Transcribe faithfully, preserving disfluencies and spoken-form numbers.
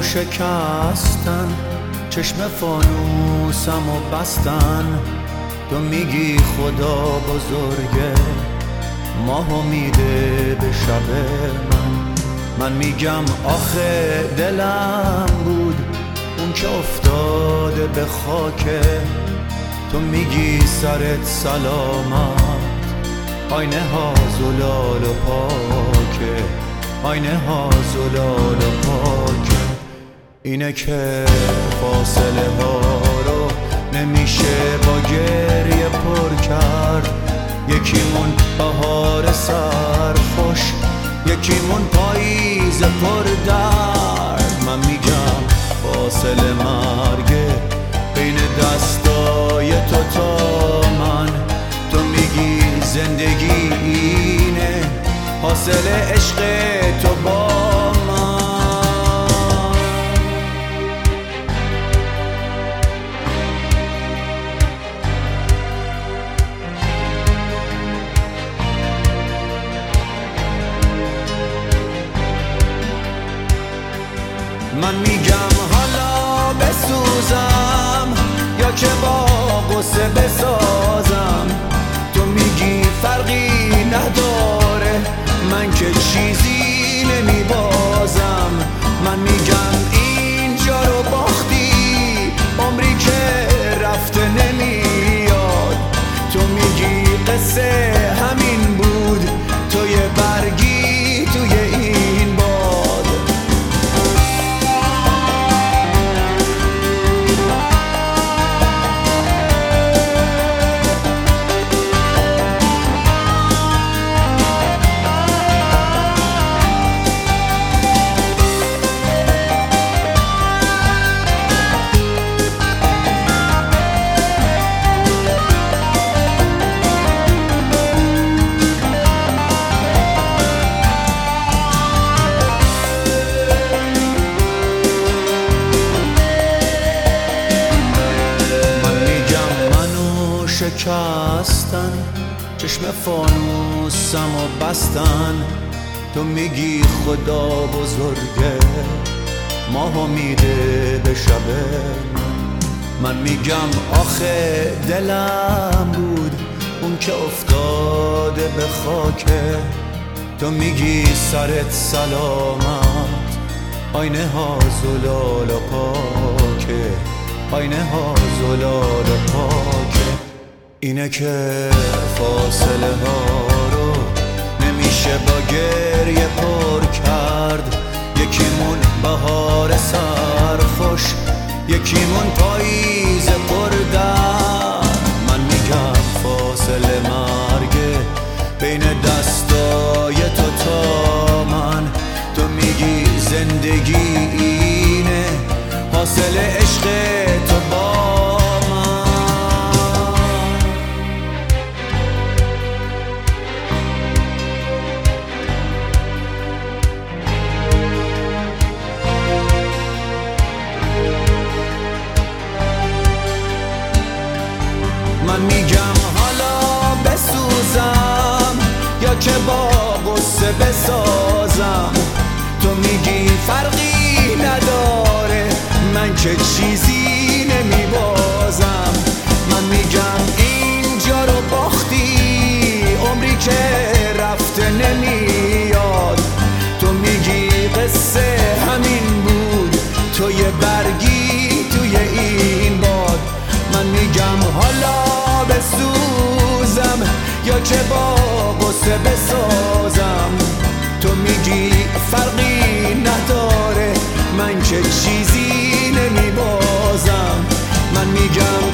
شکستن، چشم فانوسم و بستن. تو میگی خدا بزرگه، ماه میده به شب من. من میگم آخه دلم بود اون که افتاده به خاکه. تو میگی سرت سلامت، آینه ها زلال و پاکه، آینه ها زلال و پاکه. اینه که فاصله ها رو نمیشه با گریه پر کرد. یکیمون بهار سرخوش، یکیمون پاییز پر درد. من میگم فاصله مرگه بین دستای تو تا من. تو میگی زندگی اینه حاصل عشق تو با من. من میگم حالا بسوزم یا که با غصه بسازم. تو میگی فرقی نداره، من که چیزی نمیبازم. من میگم اینجا رو باختی، عمری که رفته نمیاد. تو میگی قصه همین بود، تو یه برگی توی این باد. شکستن، چشم فانوسم و بستن. تو میگی خدا بزرگه، ماهو میده به شب من. من میگم آخه دلم بود اون که افتاده به خاکه. تو میگی سرت سلامت، آینه ها زلال و پاکه، آینه ها زلال و پاکه. اینه که فاصله ها رو نمیشه با گریه پر کرد. یکیمون بهار سرخوش، یکیمون پاییز پر درد. من میگم فاصله مرگه بین دستای تو تا من. تو میگی زندگی اینه حاصل عشق تو با من میگم حالا بسوزم یا که با غصه بسازم. تو میگی فرقی نداره، من که چیزی نمیبازم. من میگم اینجا رو باختی، عمری که رفته نمیاد. تو میگی قصه همین بود، تو یه برگی توی این باد. من میگم حالا بسوزم یا که با غصه بسازم. تو میگی فرقی نداره، من که چیزی نمیبازم. من میگم